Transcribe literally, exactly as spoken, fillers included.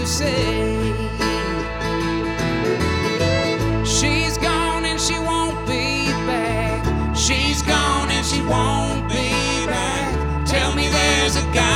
say. She's gone and she won't be back. She's gone and she won't be back. Tell me there's a guy